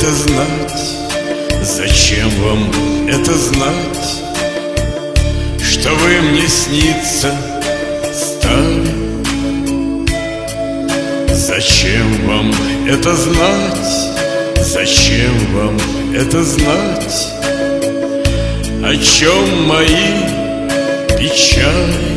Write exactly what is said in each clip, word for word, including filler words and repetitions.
это знать? Зачем вам это знать? Что вы мне сниться стали? Зачем вам это знать? Зачем вам это знать? О чем мои печали?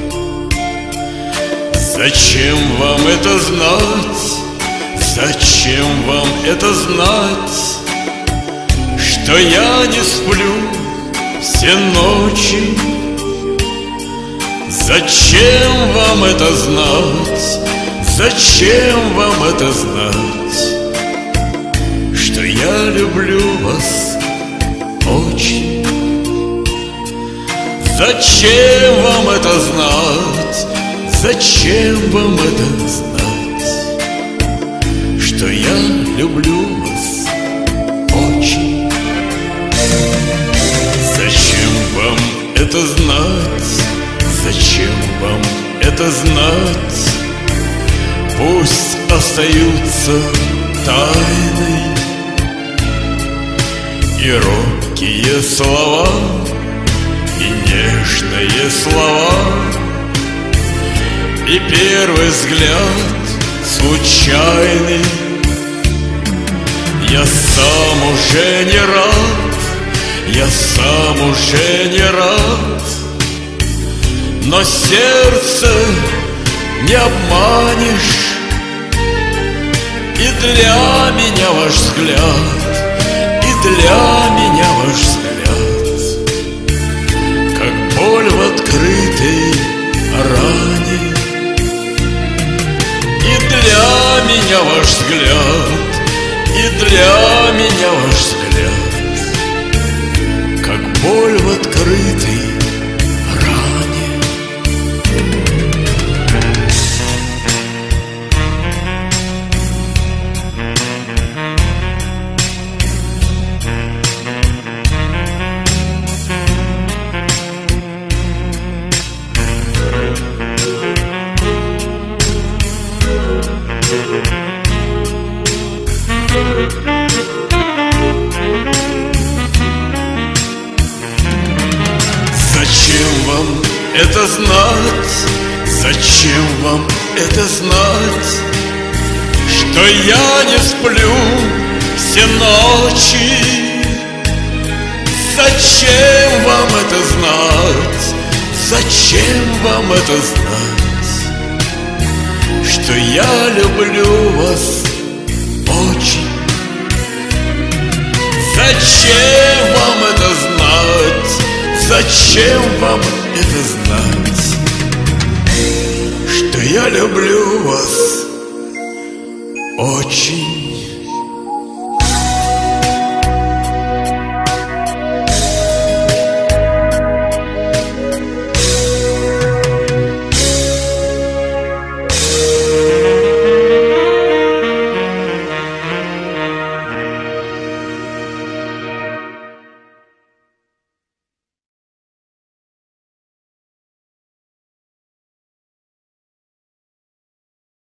Зачем вам это знать? Зачем вам это знать? Что я не сплю все ночи? Зачем вам это знать? Зачем вам это знать? Что я люблю вас очень. Зачем вам это знать? Зачем вам это знать? Что я люблю вас очень. Зачем вам это знать? Зачем вам это знать? Пусть остаются тайной и робкие слова, и нежные слова, и первый взгляд случайный. Я сам уже не рад, я сам уже не рад, но сердце не обманешь. И для меня ваш взгляд, и для меня ваш взгляд, как боль в открытой ране. И для меня ваш взгляд, и для меня ваш взгляд, как боль в открытой ране. Зачем вам это знать? Зачем вам это знать? Что я не сплю все ночи? Зачем вам это знать? Зачем вам это знать? Что я люблю вас очень. Зачем вам это знать? Зачем вам это знать? Что я люблю вас очень.